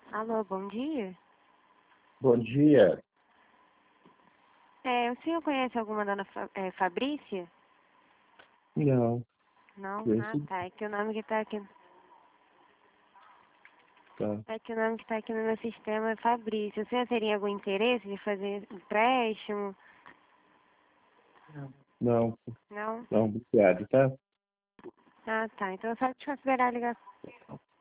Alô, bom dia. Bom dia. O senhor conhece alguma dona Fabrícia? Não, Não? Ah, esse tá. É que o nome que tá aqui. tá. É que o nome que tá aqui no meu sistema é Fabrícia. O senhor teria algum interesse de fazer empréstimo? Não, Não? não, obrigado, tá? Ah, tá. Então só te considerar a ligação.